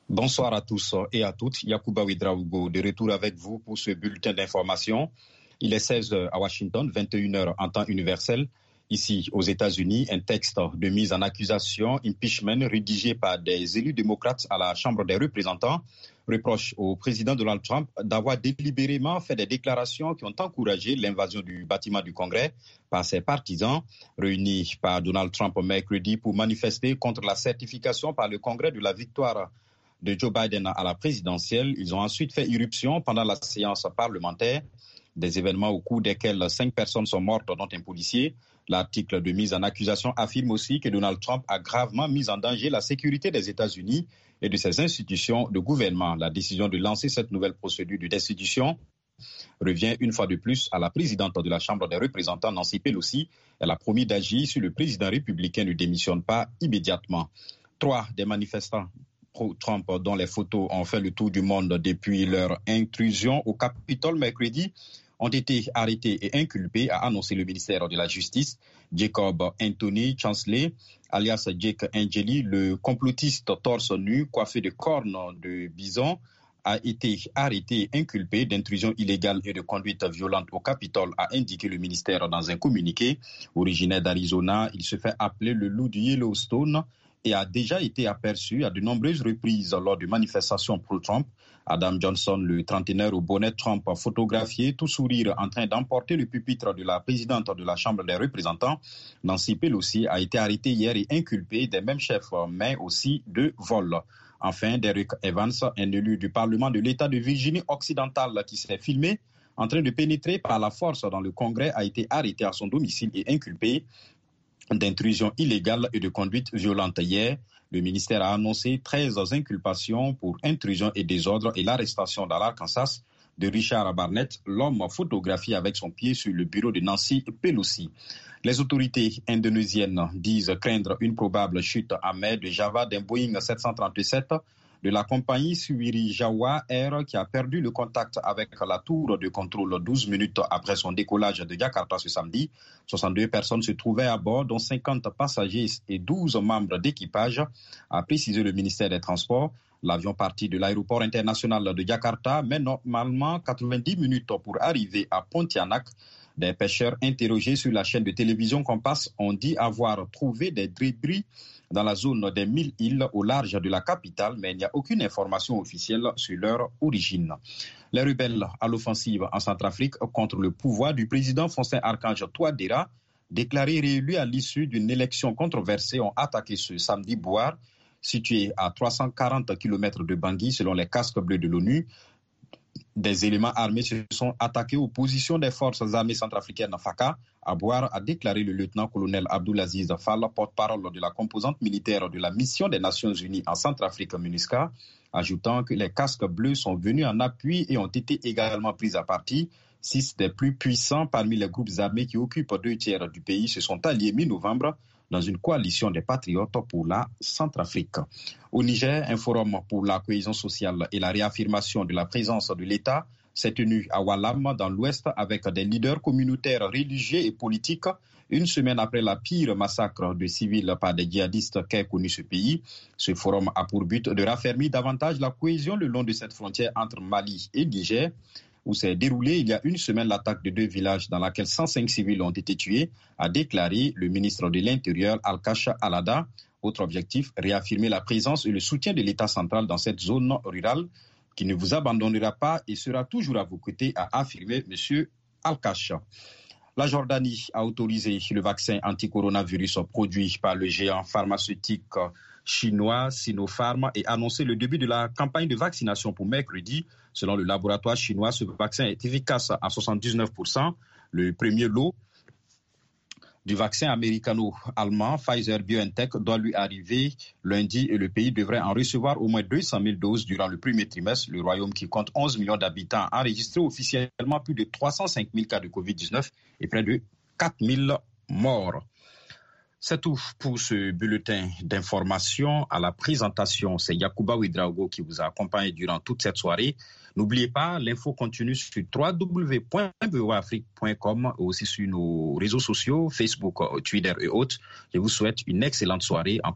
Bonsoir à tous et à toutes. Yacouba Ouedraogo de retour avec vous pour ce bulletin d'information. Il est 16h à Washington, 21h en temps universel. Ici, aux États-Unis, un texte de mise en accusation, impeachment, rédigé par des élus démocrates à la Chambre des représentants, reproche au président Donald Trump d'avoir délibérément fait des déclarations qui ont encouragé l'invasion du bâtiment du Congrès par ses partisans, réunis par Donald Trump mercredi pour manifester contre la certification par le Congrès de la victoire de Joe Biden à la présidentielle. Ils ont ensuite fait irruption pendant la séance parlementaire, des événements au cours desquels 5 personnes sont mortes, dont un policier. L'article de mise en accusation affirme aussi que Donald Trump a gravement mis en danger la sécurité des États-Unis et de ses institutions de gouvernement. La décision de lancer cette nouvelle procédure de destitution revient une fois de plus à la présidente de la Chambre des représentants, Nancy Pelosi. Elle a promis d'agir si le président républicain ne démissionne pas immédiatement. 3 des manifestants pro-Trump, dont les photos ont fait le tour du monde depuis leur intrusion au Capitole mercredi, ont été arrêtés et inculpés, a annoncé le ministère de la Justice. Jacob Anthony Chansley, alias Jake Angeli, le complotiste torse nu coiffé de cornes de bison, a été arrêté et inculpé d'intrusion illégale et de conduite violente au Capitole, a indiqué le ministère dans un communiqué. Originaire d'Arizona, il se fait appeler le loup du Yellowstone et a déjà été aperçu à de nombreuses reprises lors de manifestations pro-Trump. Adam Johnson, le trentenaire au bonnet Trump, photographié, tout sourire, en train d'emporter le pupitre de la présidente de la Chambre des représentants. Nancy Pelosi a été arrêtée hier et inculpée des mêmes chefs, mais aussi de vol. Enfin, Derek Evans, un élu du Parlement de l'État de Virginie occidentale qui s'est filmé en train de pénétrer par la force dans le Congrès, a été arrêté à son domicile et inculpé d'intrusion illégale et de conduite violente. Hier, le ministère a annoncé 13 inculpations pour intrusion et désordre et l'arrestation dans l'Arkansas de Richard Barnett, l'homme photographié avec son pied sur le bureau de Nancy Pelosi. Les autorités indonésiennes disent craindre une probable chute en mer de Java d'un Boeing 737 de la compagnie Sriwijaya Air qui a perdu le contact avec la tour de contrôle 12 minutes après son décollage de Jakarta ce samedi. 62 personnes se trouvaient à bord, dont 50 passagers et 12 membres d'équipage, a précisé le ministère des Transports. L'avion partit de l'aéroport international de Jakarta met normalement 90 minutes pour arriver à Pontianak. Des pêcheurs interrogés sur la chaîne de télévision Compass ont dit avoir trouvé des débris dans la zone des 1000 îles au large de la capitale, mais il n'y a aucune information officielle sur leur origine. Les rebelles à l'offensive en Centrafrique contre le pouvoir du président Faustin Archange Touadéra, déclaré réélu à l'issue d'une élection controversée, ont attaqué ce samedi Bouar, situé à 340 km de Bangui, selon les casques bleus de l'ONU. Des éléments armés se sont attaqués aux positions des forces armées centrafricaines FACA. À Bouar, a déclaré le lieutenant-colonel Abdoulaziz Fall, porte-parole de la composante militaire de la mission des Nations Unies en Centrafrique, MINUSCA, ajoutant que les casques bleus sont venus en appui et ont été également pris à partie. 6 des plus puissants parmi les groupes armés qui occupent 2 tiers du pays se sont alliés mi-novembre dans une coalition des patriotes pour la Centrafrique. Au Niger, un forum pour la cohésion sociale et la réaffirmation de la présence de l'État s'est tenu à Walam, dans l'Ouest, avec des leaders communautaires, religieux et politiques, une semaine après la pire massacre de civils par des djihadistes qu'ait connu ce pays. Ce forum a pour but de raffermir davantage la cohésion le long de cette frontière entre Mali et Niger, où s'est déroulée il y a une semaine l'attaque de 2 villages dans laquelle 105 civils ont été tués, a déclaré le ministre de l'Intérieur Al-Kacha Alada. Autre objectif, réaffirmer la présence et le soutien de l'État central dans cette zone rurale qui ne vous abandonnera pas et sera toujours à vos côtés, a affirmé M. Al-Kacha. La Jordanie a autorisé le vaccin anti-coronavirus produit par le géant pharmaceutique chinois Sinopharm et annoncé le début de la campagne de vaccination pour mercredi. Selon le laboratoire chinois, ce vaccin est efficace à 79%. Le premier lot du vaccin américano-allemand Pfizer-BioNTech doit lui arriver lundi et le pays devrait en recevoir au moins 200 000 doses durant le premier trimestre. Le royaume, qui compte 11 millions d'habitants, a enregistré officiellement plus de 305 000 cas de Covid-19 et près de 4 000 morts. C'est tout pour ce bulletin d'information. À la présentation, c'est Yacouba Ouedraogo qui vous a accompagné durant toute cette soirée. N'oubliez pas, l'info continue sur www.voaafrique.com et aussi sur nos réseaux sociaux, Facebook, Twitter et autres. Je vous souhaite une excellente soirée.